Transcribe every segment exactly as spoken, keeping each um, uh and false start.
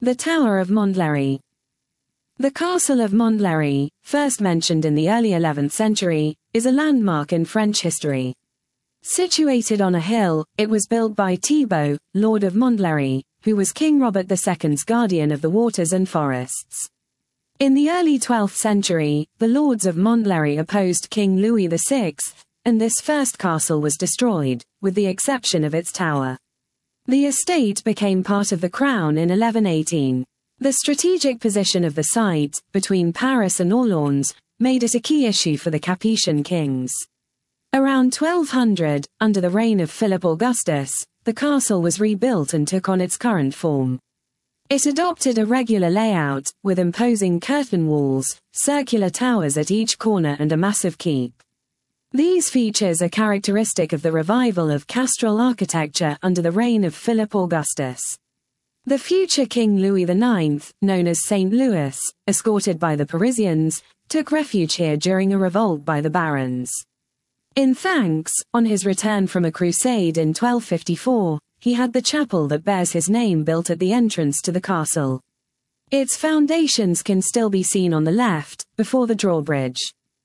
The Tower of Montlhéry. The Castle of Montlhéry, first mentioned in the early eleventh century, is a landmark in French history. Situated on a hill, it was built by Thibaut, Lord of Montlhéry, who was King Robert the Second's guardian of the waters and forests. In the early twelfth century, the lords of Montlhéry opposed King Louis the Sixth, and this first castle was destroyed, with the exception of its tower. The estate became part of the crown in eleven eighteen. The strategic position of the site, between Paris and Orléans, made it a key issue for the Capetian kings. Around twelve hundred, under the reign of Philip Augustus, the castle was rebuilt and took on its current form. It adopted a regular layout, with imposing curtain walls, circular towers at each corner and a massive keep. These features are characteristic of the revival of castral architecture under the reign of Philip Augustus. The future King Louis the Ninth, known as Saint Louis, escorted by the Parisians, took refuge here during a revolt by the barons. In thanks, on his return from a crusade in twelve fifty-four, he had the chapel that bears his name built at the entrance to the castle. Its foundations can still be seen on the left, before the drawbridge.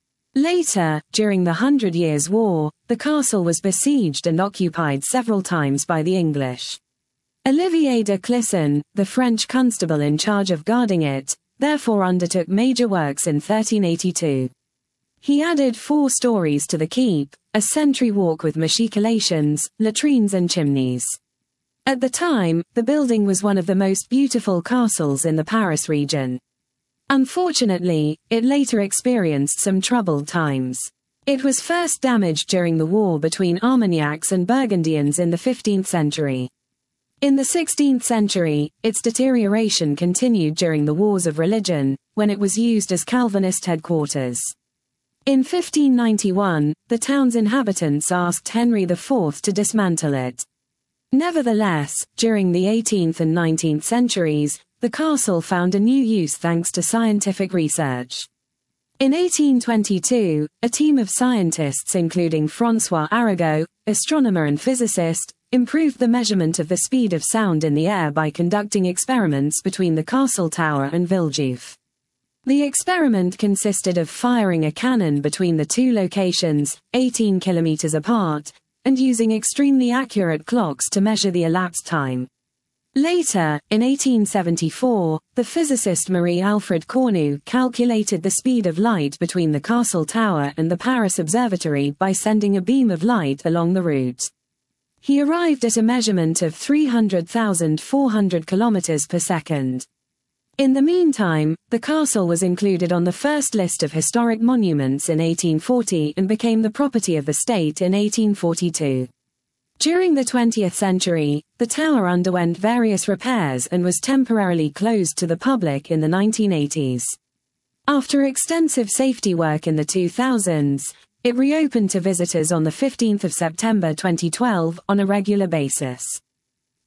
Later, during the Hundred Years' War, the castle was besieged and occupied several times by the English. Olivier de Clisson, the French constable in charge of guarding it, therefore undertook major works in thirteen eighty-two. He added four stories to the keep, a sentry walk with machicolations, latrines and chimneys. At the time, the building was one of the most beautiful castles in the Paris region. Unfortunately, it later experienced some troubled times. It was first damaged during the war between Armagnacs and Burgundians in the fifteenth century. In the sixteenth century, its deterioration continued during the Wars of Religion, when it was used as Calvinist headquarters. In fifteen ninety-one, the town's inhabitants asked Henry the Fourth to dismantle it. Nevertheless, during the eighteenth and nineteenth centuries, the castle found a new use thanks to scientific research. In eighteen twenty-two, a team of scientists including François Arago, astronomer and physicist, improved the measurement of the speed of sound in the air by conducting experiments between the castle tower and Villejuif. The experiment consisted of firing a cannon between the two locations, eighteen kilometers apart, and using extremely accurate clocks to measure the elapsed time. Later, in eighteen seventy-four, the physicist Marie-Alfred Cornu calculated the speed of light between the castle tower and the Paris Observatory by sending a beam of light along the route. He arrived at a measurement of three hundred thousand four hundred kilometers per second. In the meantime, the castle was included on the first list of historic monuments in eighteen forty and became the property of the state in eighteen forty-two. During the twentieth century, the tower underwent various repairs and was temporarily closed to the public in the nineteen eighties. After extensive safety work in the two thousands, it reopened to visitors on the fifteenth of September twenty twelve on a regular basis.